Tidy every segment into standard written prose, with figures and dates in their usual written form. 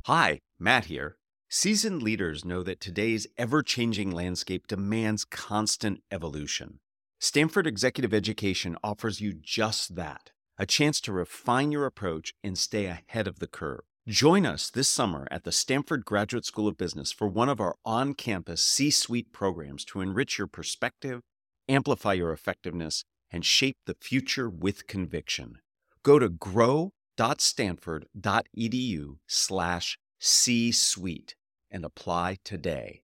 Hi, Matt here. Seasoned leaders know that today's ever-changing landscape demands constant evolution. Stanford Executive Education offers you just that, a chance to refine your approach and stay ahead of the curve. Join us this summer at the Stanford Graduate School of Business for one of our on-campus C-suite programs to enrich your perspective, amplify your effectiveness, and shape the future with conviction. Go to grow.stanford.edu/C-suite and apply today.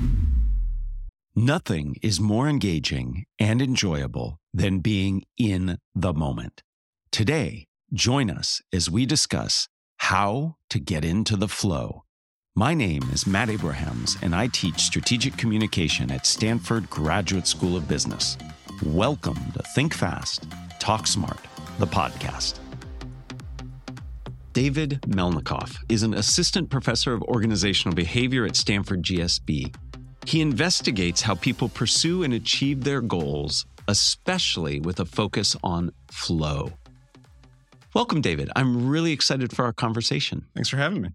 Nothing is more engaging and enjoyable than being in the moment. Today, join us as we discuss how to get into the flow. My name is Matt Abrahams, and I teach strategic communication at Stanford Graduate School of Business. Welcome to Think Fast, Talk Smart, the podcast. David Melnikoff is an assistant professor of organizational behavior at Stanford GSB. He investigates how people pursue and achieve their goals, especially with a focus on flow. Welcome, David. I'm really excited for our conversation. Thanks for having me.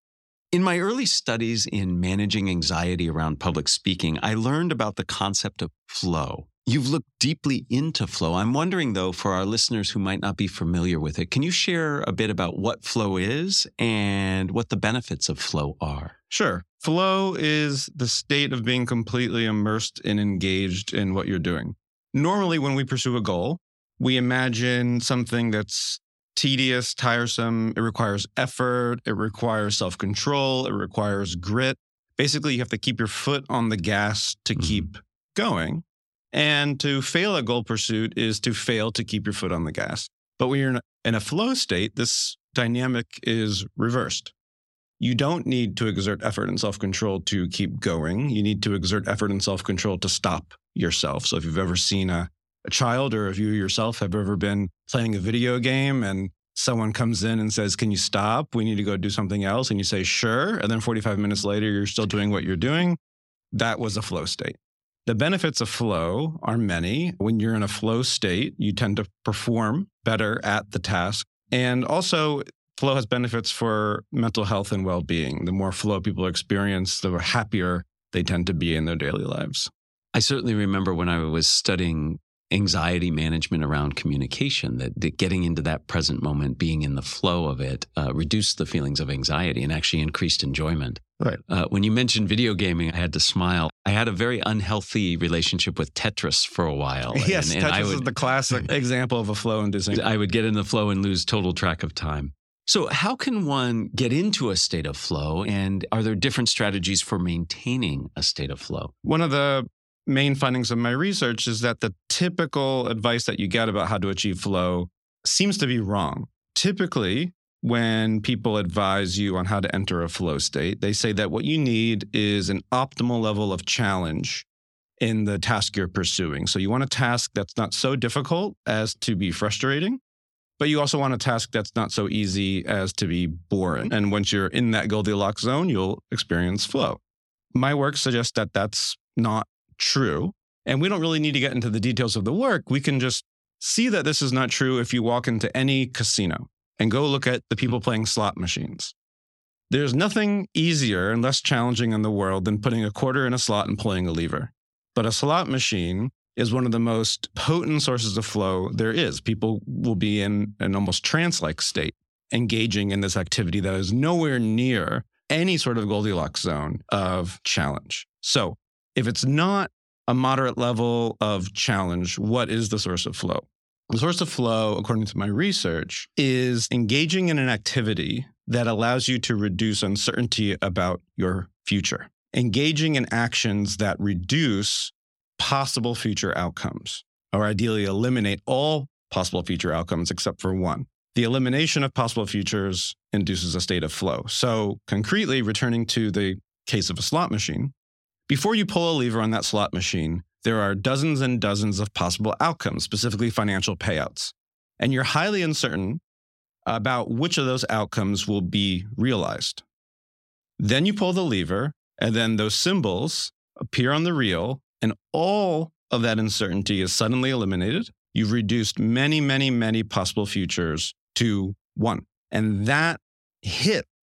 In my early studies in managing anxiety around public speaking, I learned about the concept of flow. You've looked deeply into flow. I'm wondering, though, for our listeners who might not be familiar with it, can you share a bit about what flow is and what the benefits of flow are? Sure. Flow is the state of being completely immersed and engaged in what you're doing. Normally, when we pursue a goal, we imagine something that's tedious, tiresome. It requires effort. It requires self-control. It requires grit. Basically, you have to keep your foot on the gas to keep going. And to fail at goal pursuit is to fail to keep your foot on the gas. But when you're in a flow state, this dynamic is reversed. You don't need to exert effort and self-control to keep going. You need to exert effort and self-control to stop yourself. So if you've ever seen a child, or if you yourself have ever been playing a video game and someone comes in and says, "Can you stop? We need to go do something else." And you say, "Sure." And then 45 minutes later, you're still doing what you're doing. That was a flow state. The benefits of flow are many. When you're in a flow state, you tend to perform better at the task. And also, flow has benefits for mental health and well-being. The more flow people experience, the happier they tend to be in their daily lives. I certainly remember when I was studying anxiety management around communication, that getting into that present moment, being in the flow of it, reduced the feelings of anxiety and actually increased enjoyment. Right. When you mentioned video gaming, I had to smile. I had a very unhealthy relationship with Tetris for a while. Yes, Tetris is the classic example of a flow-inducing. I would get in the flow and lose total track of time. So how can one get into a state of flow, and are there different strategies for maintaining a state of flow? One of the main findings of my research is that the typical advice that you get about how to achieve flow seems to be wrong. Typically, when people advise you on how to enter a flow state, they say that what you need is an optimal level of challenge in the task you're pursuing. So you want a task that's not so difficult as to be frustrating, but you also want a task that's not so easy as to be boring. And once you're in that Goldilocks zone, you'll experience flow. My work suggests that that's not true. And we don't really need to get into the details of the work. We can just see that this is not true if you walk into any casino and go look at the people playing slot machines. There's nothing easier and less challenging in the world than putting a quarter in a slot and pulling a lever. But a slot machine is one of the most potent sources of flow there is. People will be in an almost trance-like state, engaging in this activity that is nowhere near any sort of Goldilocks zone of challenge. So if it's not a moderate level of challenge, what is the source of flow? The source of flow, according to my research, is engaging in an activity that allows you to reduce uncertainty about your future. Engaging in actions that reduce possible future outcomes, or ideally eliminate all possible future outcomes except for one. The elimination of possible futures induces a state of flow. So concretely, returning to the case of a slot machine, before you pull a lever on that slot machine, there are dozens and dozens of possible outcomes, specifically financial payouts. And you're highly uncertain about which of those outcomes will be realized. Then you pull the lever, and then those symbols appear on the reel, and all of that uncertainty is suddenly eliminated. You've reduced many, many, many possible futures to one. And that hit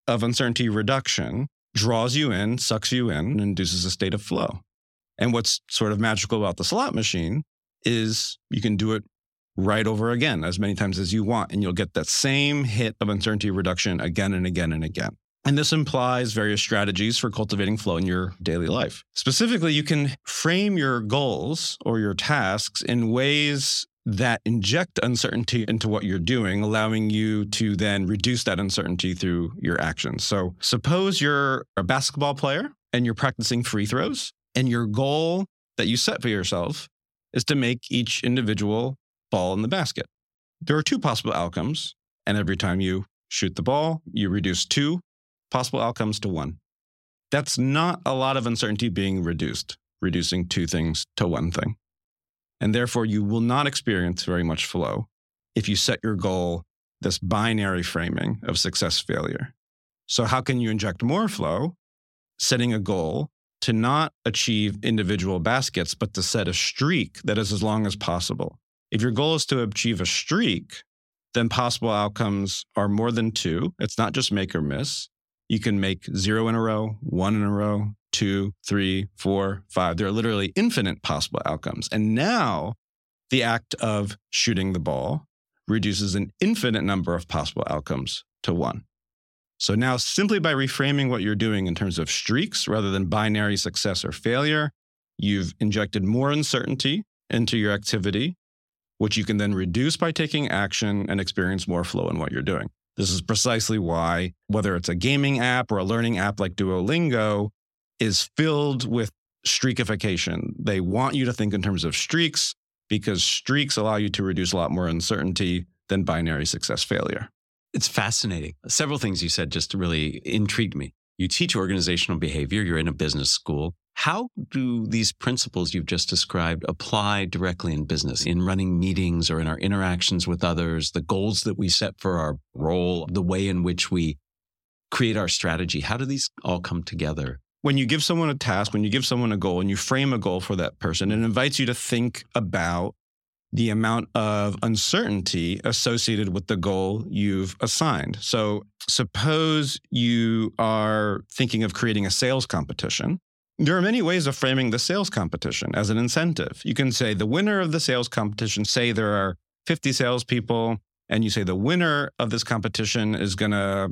of uncertainty reduction draws you in, sucks you in, and induces a state of flow. And what's sort of magical about the slot machine is you can do it right over again as many times as you want, and you'll get that same hit of uncertainty reduction again and again and again. And this implies various strategies for cultivating flow in your daily life. Specifically, you can frame your goals or your tasks in ways that inject uncertainty into what you're doing, allowing you to then reduce that uncertainty through your actions. So suppose you're a basketball player and you're practicing free throws, and your goal that you set for yourself is to make each individual ball in the basket. There are two possible outcomes, and every time you shoot the ball, you reduce two possible outcomes to one. That's not a lot of uncertainty being reduced, reducing two things to one thing. And therefore, you will not experience very much flow if you set your goal this binary framing of success-failure. So how can you inject more flow? Setting a goal to not achieve individual baskets, but to set a streak that is as long as possible. If your goal is to achieve a streak, then possible outcomes are more than two. It's not just make or miss. You can make 0 in a row, 1 in a row, 2, 3, 4, 5. There are literally infinite possible outcomes. And now the act of shooting the ball reduces an infinite number of possible outcomes to one. So now simply by reframing what you're doing in terms of streaks rather than binary success or failure, you've injected more uncertainty into your activity, which you can then reduce by taking action and experience more flow in what you're doing. This is precisely why, whether it's a gaming app or a learning app like Duolingo, is filled with streakification. They want you to think in terms of streaks because streaks allow you to reduce a lot more uncertainty than binary success failure. It's fascinating. Several things you said just really intrigued me. You teach organizational behavior. You're in a business school. How do these principles you've just described apply directly in business, in running meetings or in our interactions with others, the goals that we set for our role, the way in which we create our strategy? How do these all come together? When you give someone a task, when you give someone a goal and you frame a goal for that person, it invites you to think about the amount of uncertainty associated with the goal you've assigned. So suppose you are thinking of creating a sales competition. There are many ways of framing the sales competition as an incentive. You can say the winner of the sales competition, say there are 50 salespeople, and you say the winner of this competition is going to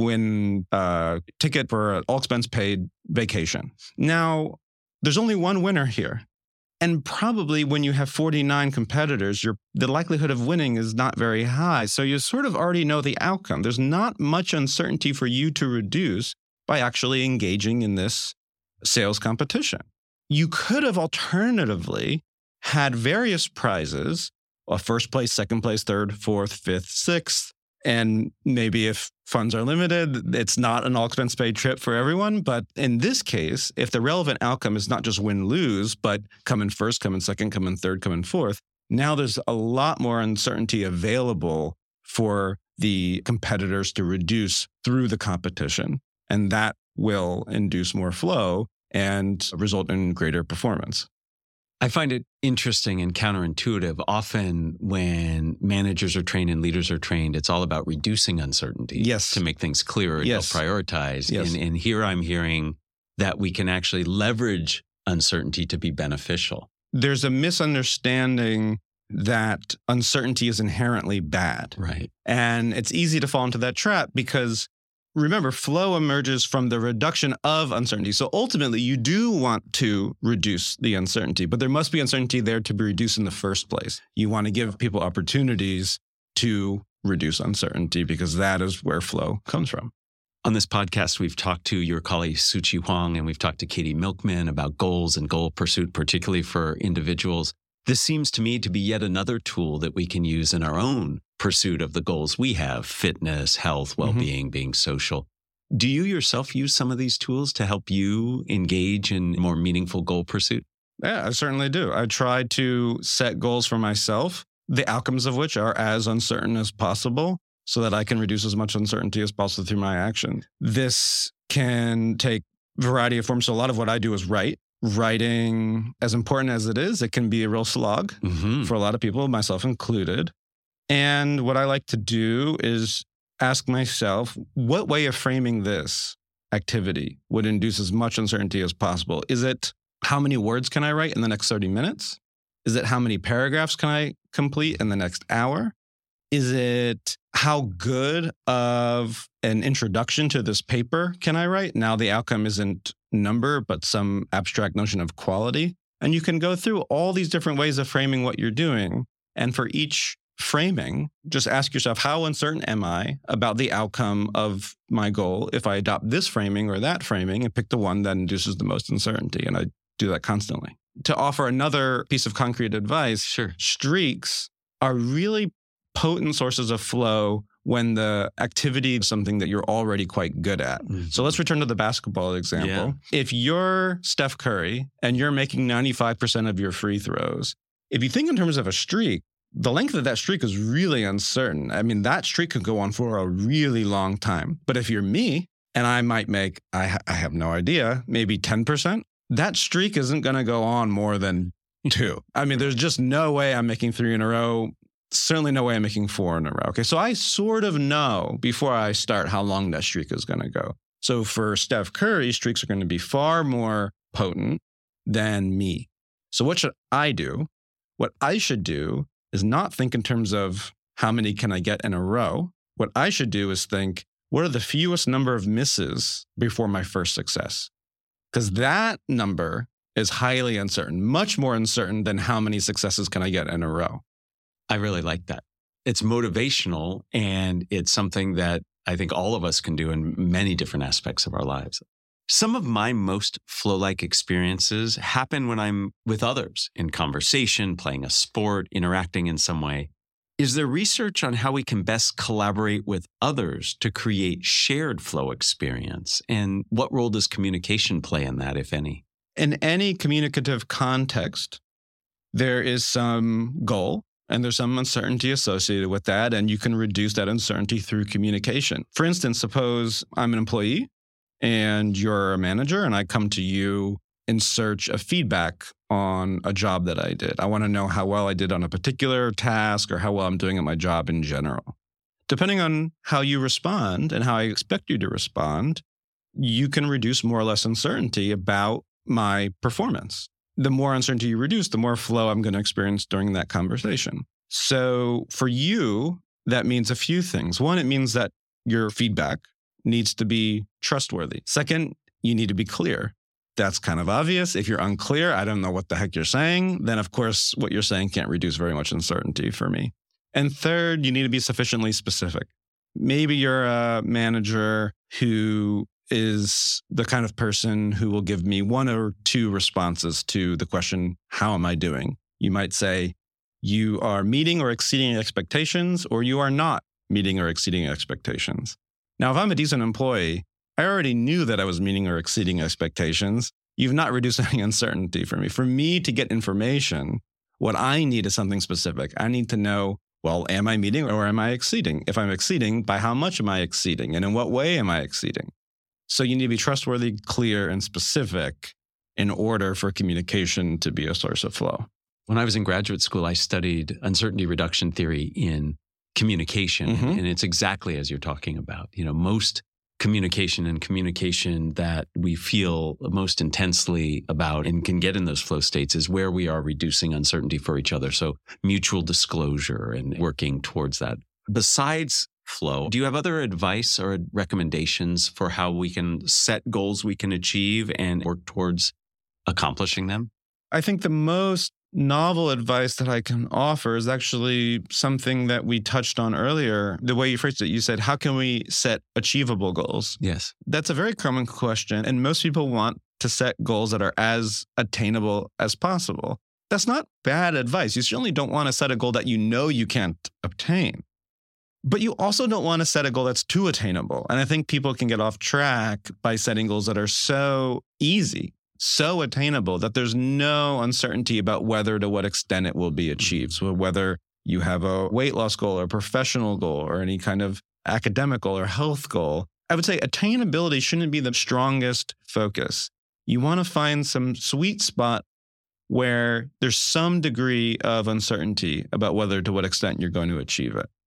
win a ticket for an all-expense-paid vacation. Now, there's only one winner here. And probably when you have 49 competitors, the likelihood of winning is not very high. So you sort of already know the outcome. There's not much uncertainty for you to reduce by actually engaging in this sales competition. You could have alternatively had various prizes, a first place, second place, third, fourth, fifth, sixth. And maybe if funds are limited, it's not an all-expense-paid trip for everyone. But in this case, if the relevant outcome is not just win-lose, but come in first, come in second, come in third, come in fourth, now there's a lot more uncertainty available for the competitors to reduce through the competition. And that will induce more flow and result in greater performance. I find it interesting and counterintuitive. Often when managers are trained and leaders are trained, it's all about reducing uncertainty to make things clearer and prioritize. And here I'm hearing that we can actually leverage uncertainty to be beneficial. There's a misunderstanding that uncertainty is inherently bad. Right. And it's easy to fall into that trap because remember, flow emerges from the reduction of uncertainty. So ultimately, you do want to reduce the uncertainty, but there must be uncertainty there to be reduced in the first place. You want to give people opportunities to reduce uncertainty because that is where flow comes from. On this podcast, we've talked to your colleague, Suchi Huang, and we've talked to Katie Milkman about goals and goal pursuit, particularly for individuals. This seems to me to be yet another tool that we can use in our own pursuit of the goals we have: fitness, health, well-being, being social. Do you yourself use some of these tools to help you engage in more meaningful goal pursuit? Yeah, I certainly do. I try to set goals for myself, the outcomes of which are as uncertain as possible so that I can reduce as much uncertainty as possible through my action. This can take a variety of forms. So a lot of what I do is write. Writing, as important as it is, it can be a real slog for a lot of people, myself included. And what I like to do is ask myself, what way of framing this activity would induce as much uncertainty as possible? Is it how many words can I write in the next 30 minutes? Is it how many paragraphs can I complete in the next hour? Is it how good of an introduction to this paper can I write? Now the outcome isn't number, but some abstract notion of quality. And you can go through all these different ways of framing what you're doing. And for each framing, just ask yourself, how uncertain am I about the outcome of my goal if I adopt this framing or that framing, and pick the one that induces the most uncertainty? And I do that constantly. To offer another piece of concrete advice, Sure. Streaks are really potent sources of flow when the activity is something that you're already quite good at. Mm-hmm. So let's return to the basketball example. Yeah. If you're Steph Curry and you're making 95% of your free throws, if you think in terms of a streak, the length of that streak is really uncertain. I mean, that streak could go on for a really long time. But if you're me, and I might make, I have no idea, maybe 10%, that streak isn't going to go on more than 2. I mean, there's just no way I'm making 3 in a row. Certainly no way I'm making 4 in a row. Okay, so I sort of know before I start how long that streak is going to go. So for Steph Curry, streaks are going to be far more potent than me. So what should I do? What I should do is not think in terms of how many can I get in a row. What I should do is think, what are the fewest number of misses before my first success? Because that number is highly uncertain, much more uncertain than how many successes can I get in a row. I really like that. It's motivational, and it's something that I think all of us can do in many different aspects of our lives. Some of my most flow-like experiences happen when I'm with others in conversation, playing a sport, interacting in some way. Is there research on how we can best collaborate with others to create shared flow experience? And what role does communication play in that, if any? In any communicative context, there is some goal and there's some uncertainty associated with that, and you can reduce that uncertainty through communication. For instance, suppose I'm an employee and you're a manager, and I come to you in search of feedback on a job that I did. I want to know how well I did on a particular task or how well I'm doing at my job in general. Depending on how you respond and how I expect you to respond, you can reduce more or less uncertainty about my performance. The more uncertainty you reduce, the more flow I'm going to experience during that conversation. So for you, that means a few things. One, it means that your feedback needs to be trustworthy. Second, you need to be clear. That's kind of obvious. If you're unclear, I don't know what the heck you're saying, then of course what you're saying can't reduce very much uncertainty for me. And third, you need to be sufficiently specific. Maybe you're a manager who is the kind of person who will give me 1 or 2 responses to the question, how am I doing? You might say, you are meeting or exceeding expectations, or you are not meeting or exceeding expectations. Now, if I'm a decent employee, I already knew that I was meeting or exceeding expectations. You've not reduced any uncertainty for me. For me to get information, what I need is something specific. I need to know, well, am I meeting or am I exceeding? If I'm exceeding, by how much am I exceeding? And in what way am I exceeding? So you need to be trustworthy, clear, and specific in order for communication to be a source of flow. When I was in graduate school, I studied uncertainty reduction theory in communication. Mm-hmm. And it's exactly as you're talking about. You know, most communication and communication that we feel most intensely about and can get in those flow states is where we are reducing uncertainty for each other. So mutual disclosure and working towards that. Besides flow, do you have other advice or recommendations for how we can set goals we can achieve and work towards accomplishing them? I think the most novel advice that I can offer is actually something that we touched on earlier. The way you phrased it, you said, how can we set achievable goals? Yes. That's a very common question. And most people want to set goals that are as attainable as possible. That's not bad advice. You certainly don't want to set a goal that you know you can't obtain. But you also don't want to set a goal that's too attainable. And I think people can get off track by setting goals that are so easy, so attainable, that there's no uncertainty about whether to what extent it will be achieved. So whether you have a weight loss goal or a professional goal or any kind of academic goal or health goal, I would say attainability shouldn't be the strongest focus. You want to find some sweet spot where there's some degree of uncertainty about whether to what extent you're going to achieve it.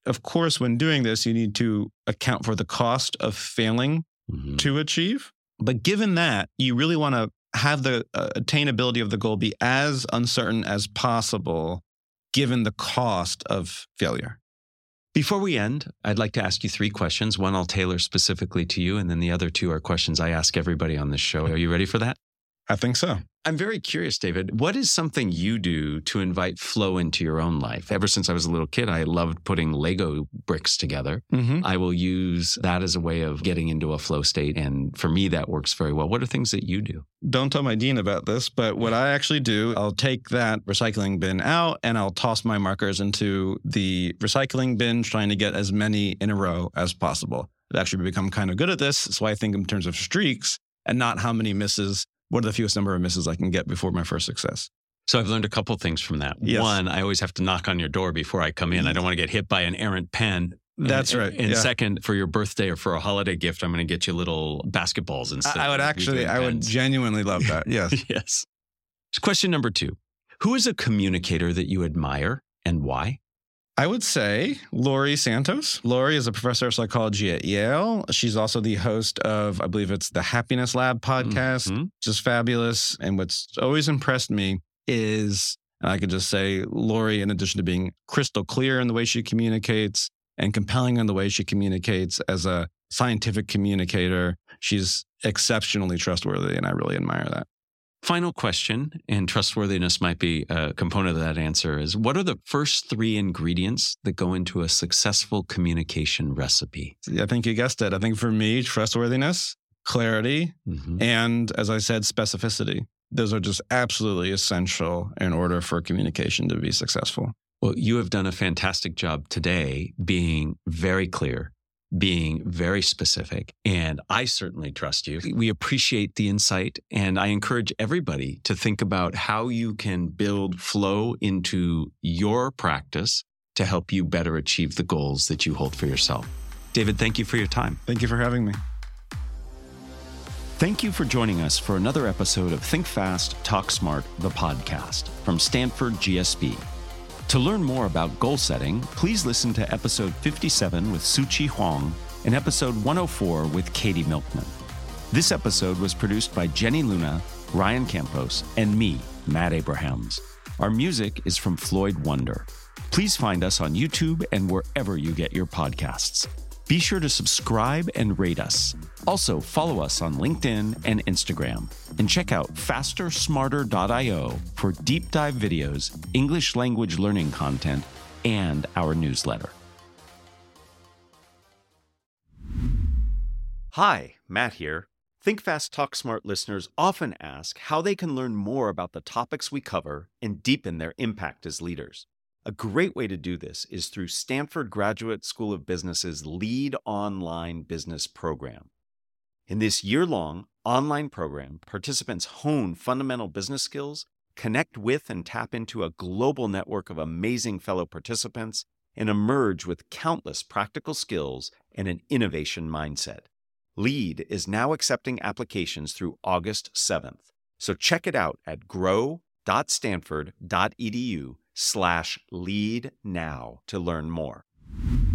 Of course, when doing this, you need to account for the cost of failing to achieve. But given that, you really want to have the attainability of the goal be as uncertain as possible, given the cost of failure. Before we end, I'd like to ask you 3 questions. One I'll tailor specifically to you, and then the other 2 are questions I ask everybody on this show. Are you ready for that? I think so. I'm very curious, David. What is something you do to invite flow into your own life? Ever since I was a little kid, I loved putting Lego bricks together. I will use that as a way of getting into a flow state. And for me, that works very well. What are things that you do? Don't tell my dean about this, but what I actually do, I'll take that recycling bin out and I'll toss my markers into the recycling bin, trying to get as many in a row as possible. I've actually become kind of good at this. So I think in terms of streaks and not how many misses. What are the fewest number of misses I can get before my first success? So I've learned a couple things from that. Yes. One, I always have to knock on your door before I come in. I don't want to get hit by an errant pen. That's right. And second, for your birthday or for a holiday gift, I'm going to get you little basketballs instead. I would genuinely love that. Yes. Yes. Question number 2. Who is a communicator that you admire and why? I would say Laurie Santos. Laurie is a professor of psychology at Yale. She's also the host of, I believe it's the Happiness Lab podcast, which is fabulous. And what's always impressed me is, and I could just say, Laurie, in addition to being crystal clear in the way she communicates and compelling in the way she communicates as a scientific communicator, she's exceptionally trustworthy, and I really admire that. Final question, and trustworthiness might be a component of that answer, is what are the first 3 ingredients that go into a successful communication recipe? I think you guessed it. I think for me, trustworthiness, clarity, and as I said, specificity. Those are just absolutely essential in order for communication to be successful. Well, you have done a fantastic job today being very clear, being very specific, and I certainly trust you. We appreciate the insight, and I encourage everybody to think about how you can build flow into your practice to help you better achieve the goals that you hold for yourself. David, thank you for your time. Thank you for having me. Thank you for joining us for another episode of Think Fast, Talk Smart, the podcast from Stanford GSB. To learn more about goal setting, please listen to episode 57 with Suchi Huang and episode 104 with Katie Milkman. This episode was produced by Jenny Luna, Ryan Campos, and me, Matt Abrahams. Our music is from Floyd Wonder. Please find us on YouTube and wherever you get your podcasts. Be sure to subscribe and rate us. Also, follow us on LinkedIn and Instagram. And check out fastersmarter.io for deep dive videos, English language learning content, and our newsletter. Hi, Matt here. Think Fast, Talk Smart listeners often ask how they can learn more about the topics we cover and deepen their impact as leaders. A great way to do this is through Stanford Graduate School of Business's Lead Online Business Program. In this year-long online program, participants hone fundamental business skills, connect with and tap into a global network of amazing fellow participants, and emerge with countless practical skills and an innovation mindset. LEAD is now accepting applications through August 7th, so check it out at grow.stanford.edu/lead now to learn more.